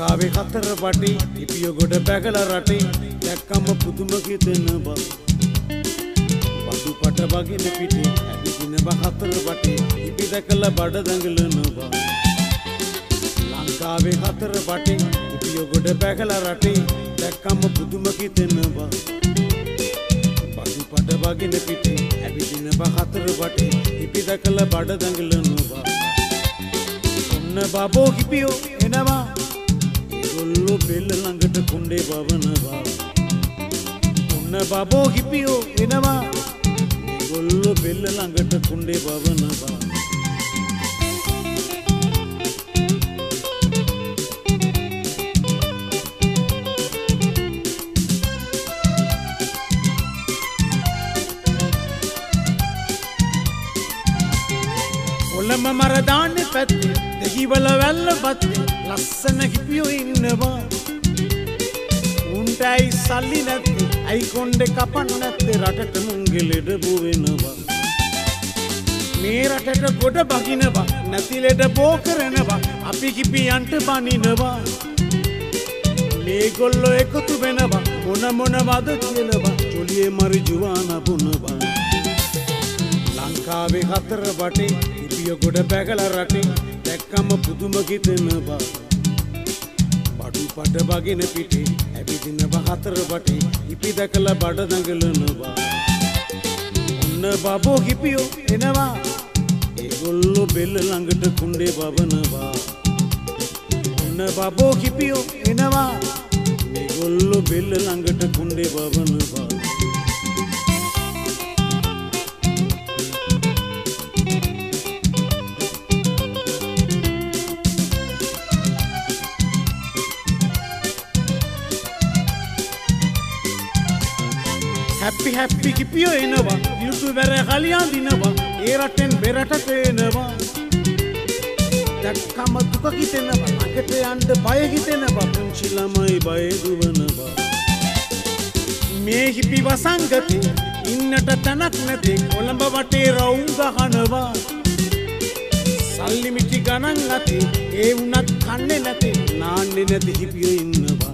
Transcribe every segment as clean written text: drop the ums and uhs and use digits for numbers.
ලංකාවේ හතර වටේ ඉපිය ගොඩ පැගලා රටේ දැක්කම පුදුම හිතෙන බව වඩු පට වගින පිටේ ඇවිදින බ හතර වටේ ඉපි දැකලා බඩ දඟලන බව ලංකාවේ හතර වටේ ඉපිය ගොඩ පැගලා රටේ දැක්කම පුදුම හිතෙන බව වඩු පට වගින පිටේ ඇවිදින බ හතර වටේ ඉපි දැකලා බඩ දඟලන බව ඔන්න බබෝ කිපියෝ එනවා ඒගොල්ලෝ බෙල්ල ළඟට කුණ්ඩේ බවනවා ඔන්න බබෝ කිපියෝ එනවා ඒගොල්ලෝ බෙල්ල ළඟට කුණ්ඩේ බවනවා ඔලම මර දාන්නේ පැත්තේ දෙහිවල වැල්ල බත්තේ ලස්සන කිපියෝ ඉන්නවා උන්ටයි සල්ලි නැත්තේ ඇයි කොණ්ඩේ කපන්න නැත්තේ රටට මුංගෙ ලෙඩ බෝ වෙනවා මේ රටට ගොඩ බගිනවා නැති ලෙඩ බෝ කරනවා අපි කිපියන්ට බනිනවා මේගොල්ලෝ එකතු වෙනවා මොන වද කියනවා චොලියේ මරි ජුවාන බොනවා ලංකාවේ හතර වටේ ඉපිය ගොඩ පැගලා රටේ දැක්කම පුදුම හිතෙන බව බඩු පඩ වගින පිටේ ඇවිදින බ හතර වටේ ඉපි දැකලා බඩ දඟලන බව ඔන්න බබෝ කිපියෝ එනවා ඒගොල්ලෝ බෙල්ල ළඟට කුණ්ඩේ බවනවා ඔන්න බබෝ කිපියෝ එනවා ඒගොල්ලෝ බෙල්ල ළඟට කුණ්ඩේ බවනවා හැපි කිපියෝ එනවා යුතු වැර කලියන් දිනවා ඒ රටෙන් බෙරටට එනවා දැක්කම දුක හිතෙනවා අකට යන්න බය හිතෙනවා පුංචි ළමයි බය දුවනවා මේ හිපි වසංගතේ ඉන්නට තැනක් නැති කොළඹ වටේ රවුම් ගහනවා සල්ලි මිටි ගණන් නැති ඒ වුණත් කන්නේ නැති නාන්නේ නැති හිපියෝ ඉන්නවා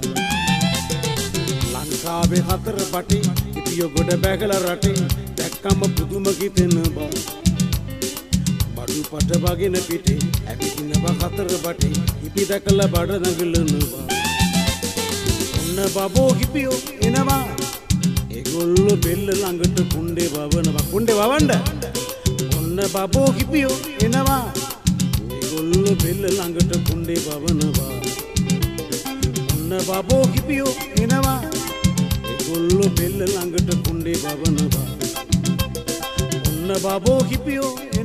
ලංකාවේ හතර වටේ ඉපිය ගොඩ බැගලා රටේ දැක්කම පුදුම හිතෙන බව බඩු පට වගින පිටේ ඇවිදින බ හතර වටේ ඉපි දැකලා බඩ දඟලන බව ඔන්න බබෝ කිපියෝ එනවා ඒගොල්ලෝ බෙල්ල ළඟට කුණ්ඩේ බවනවා කුණ්ඩේ වවන්න ඔන්න බබෝ කිපියෝ එනවා ඒගොල්ලෝ බෙල්ල ළඟට කුණ්ඩේ බවනවා ඔන්න බබෝ කිපියෝ එනවා ඒගොල්ලෝ බෙල්ල ළඟට කුණ්ඩේ බවනවා ඔන්න බබෝ කිපියෝ